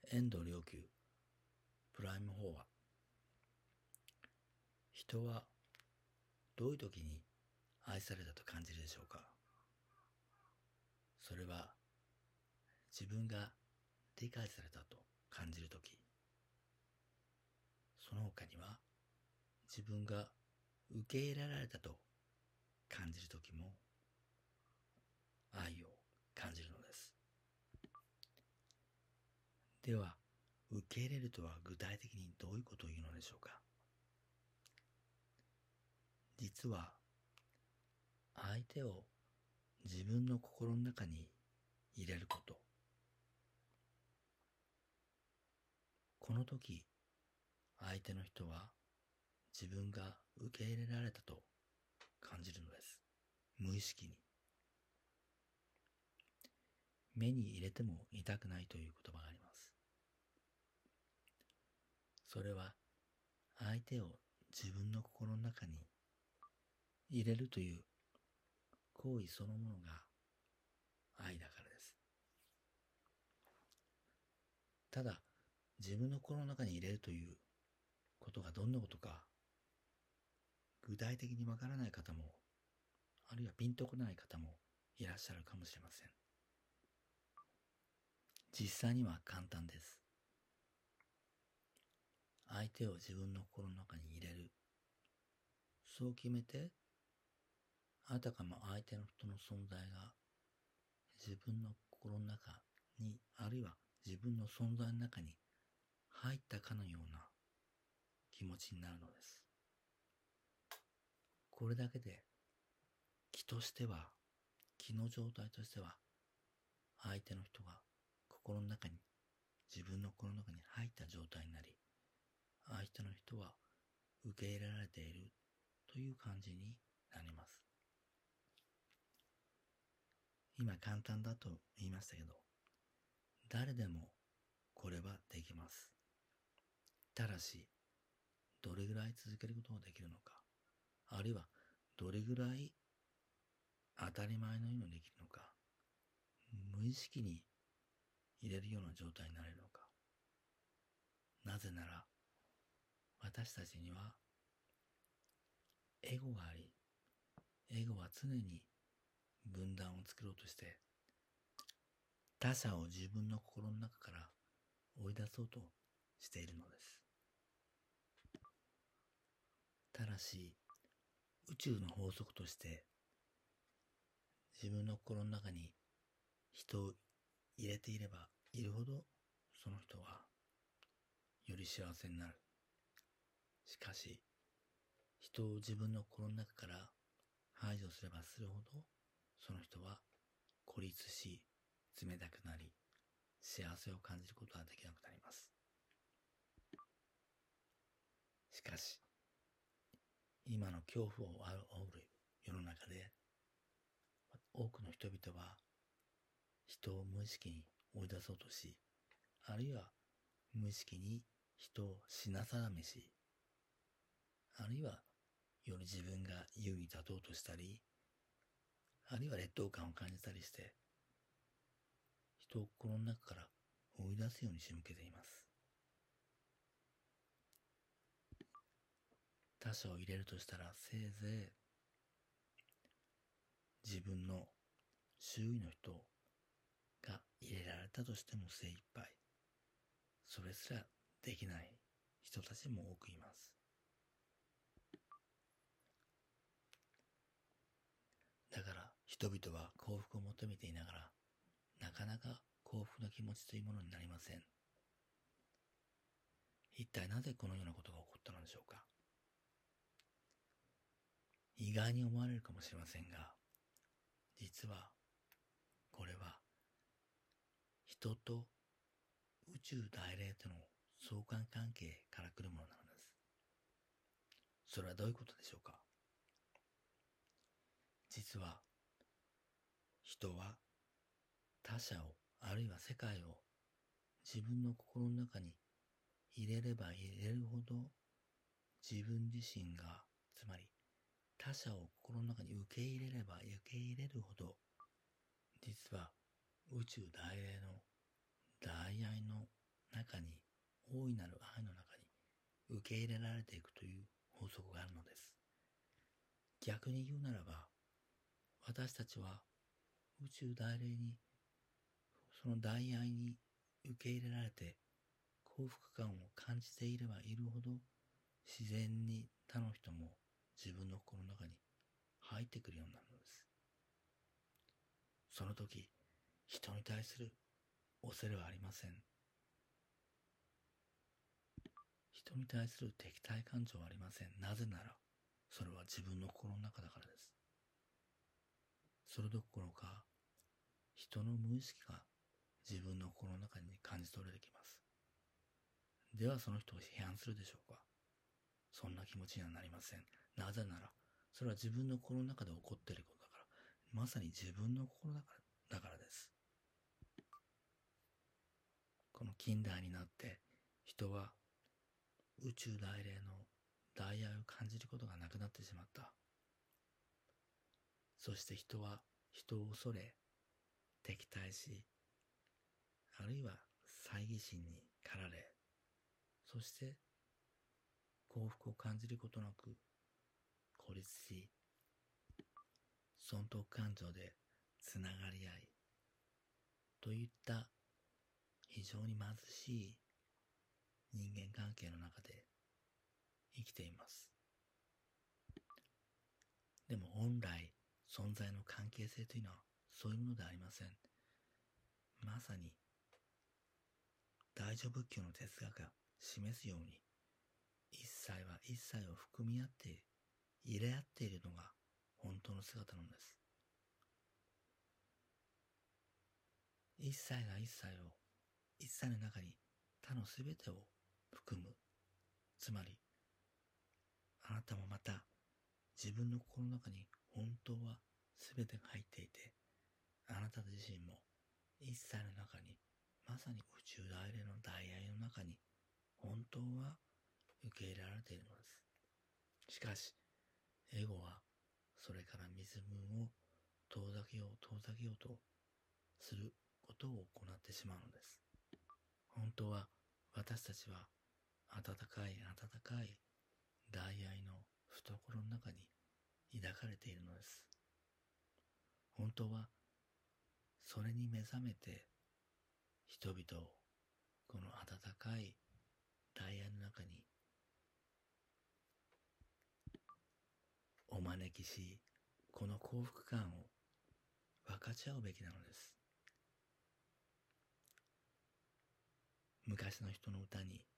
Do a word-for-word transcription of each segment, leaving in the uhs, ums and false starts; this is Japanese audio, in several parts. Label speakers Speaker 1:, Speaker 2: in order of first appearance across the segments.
Speaker 1: 遠藤良久プライムフォーは、人はどういう時に愛されたと感じるでしょうか。それは自分が理解されたと感じる時、その他には自分が受け入れられたと感じる時も愛を感じるのです。では、受け入れるとは具体的にどういうことを言うのでしょうか。実は相手を自分の心の中に入れること、この時相手の人は自分が受け入れられたと感じるのです。無意識に。目に入れても痛くないという言葉があります。それは相手を自分の心の中に入れるという行為そのものが愛だからです。ただ自分の心の中に入れるということがどんなことか具体的にわからない方も、あるいはピンとこない方もいらっしゃるかもしれません。実際には簡単です。相手を自分の心の中に入れる。そう決めて、あたかも相手の人の存在が自分の心の中に、あるいは自分の存在の中に入ったかのような気持ちになるのです。これだけで気としては、気の状態としては、相手の人が心の中に、自分の心の中に入った状態になり、相手の人は受け入れられているという感じになります。今簡単だと言いましたけど、誰でもこれはできます。ただし、どれぐらい続けることができるのか、あるいはどれぐらい当たり前のようにできるのか、無意識に入れるような状態になれるのか。なぜなら、私たちにはエゴがあり、エゴは常に分断を作ろうとして、他者を自分の心の中から追い出そうとしているのです。ただし、宇宙の法則として、自分の心の中に人を入れていればいるほど、その人はより幸せになる。しかし、人を自分の心の中から排除すればするほど、その人は孤立し、冷たくなり、幸せを感じることはできなくなります。しかし、今の恐怖を煽る世の中で、多くの人々は人を無意識に追い出そうとし、あるいは無意識に人を品定めし、あるいはより自分が優位立とうとしたり、あるいは劣等感を感じたりして、人を心の中から追い出すように仕向けています。他者を入れるとしたら、せいぜい自分の周囲の人が入れられたとしても精一杯。それすらできない人たちも多くいます。だから人々は幸福を求めていながら、なかなか幸福な気持ちというものになりません。一体なぜこのようなことが起こったのでしょうか。意外に思われるかもしれませんが、実はこれは人と宇宙大霊との相関関係から来るものなのです。それはどういうことでしょうか。実は人は他者を、あるいは世界を自分の心の中に入れれば入れるほど、自分自身が、つまり他者を心の中に受け入れれば受け入れるほど、実は宇宙大霊の大愛の中大いなる愛の中に受け入れられていくという法則があるのです。逆に言うならば、私たちは宇宙大霊に、その大愛に受け入れられて幸福感を感じていればいるほど、自然に他の人も自分の心の中に入ってくるようになるのです。その時、人に対する恐れはありません。人に対する敵対感情はありません。なぜなら、それは自分の心の中だからです。それどころか、人の無意識が自分の心の中に感じ取れてきます。ではその人を批判するでしょうか？そんな気持ちにはなりません。なぜなら、それは自分の心の中で起こっていることだから、まさに自分の心だから、だからです。この近代になって、人は宇宙大霊の大愛を感じることがなくなってしまった。そして人は人を恐れ、敵対し、あるいは猜疑心に駆られ、そして幸福を感じることなく孤立し、損得感情でつながり合いといった非常に貧しい人間関係の中で生きています。でも本来存在の関係性というのはそういうものではありません。まさに大乗仏教の哲学が示すように、一切は一切を含み合って入れ合っているのが本当の姿なのです。一切が一切を、一切の中に他のすべてを含む。つまり、あなたもまた自分の心の中に本当はすべてが入っていて、あなた自身も一切の中に、まさに宇宙大霊の大愛の中に本当は受け入れられているのです。しかし、エゴはそれから水分を遠ざけよう遠ざけようとすることを行ってしまうのです。本当は私たちは温かい温かい大愛の懐の中に抱かれているのです。本当はそれに目覚めて人々をこの温かい大愛の中にお招きし、この幸福感を分かち合うべきなのです。昔の人の歌に、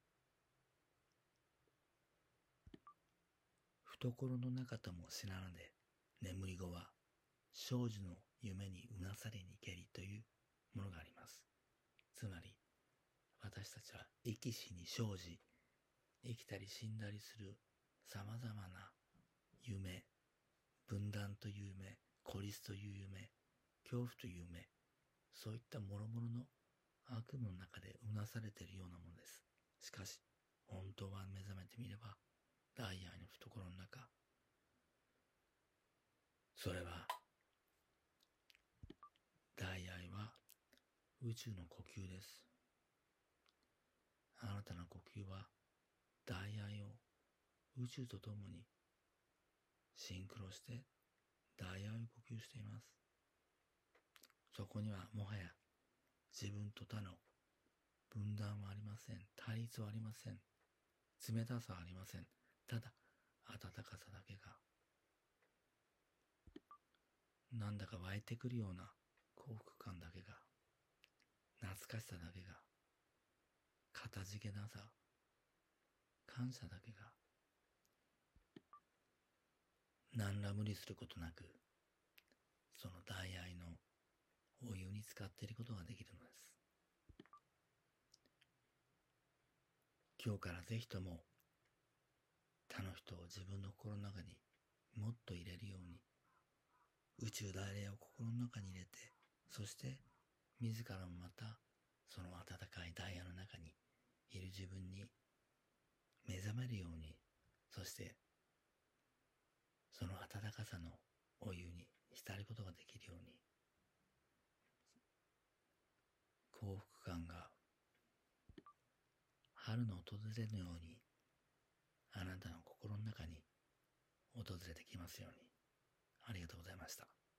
Speaker 1: 懐の中とも知らなで眠り後は少女の夢にうなされにけりというものがあります。つまり私たちは生き死に生じ、生きたり死んだりするさまざまな夢、分断という夢、孤立という夢、恐怖という夢、そういった諸々の悪夢の中でうなされているようなものです。しかし本当は目覚めてみれば大愛の懐の中、それは大愛は宇宙の呼吸です。あなたの呼吸は大愛を宇宙とともにシンクロして大愛を呼吸しています。そこにはもはや自分と他の分断はありません。対立はありません。冷たさはありません。ただ温かさだけが、なんだか湧いてくるような幸福感だけが、懐かしさだけが、かたじけなさ、感謝だけが、何ら無理することなく、その大愛のお湯に浸かっていることができるのです。今日からぜひとも他の人を自分の心の中にもっと入れるように、宇宙大霊を心の中に入れて、そして自らもまたその温かいダイヤの中にいる自分に目覚めるように、そしてその温かさのお湯に浸ることができるように、幸福感が春の訪れのように、あなたの心の中に訪れてきますように。ありがとうございました。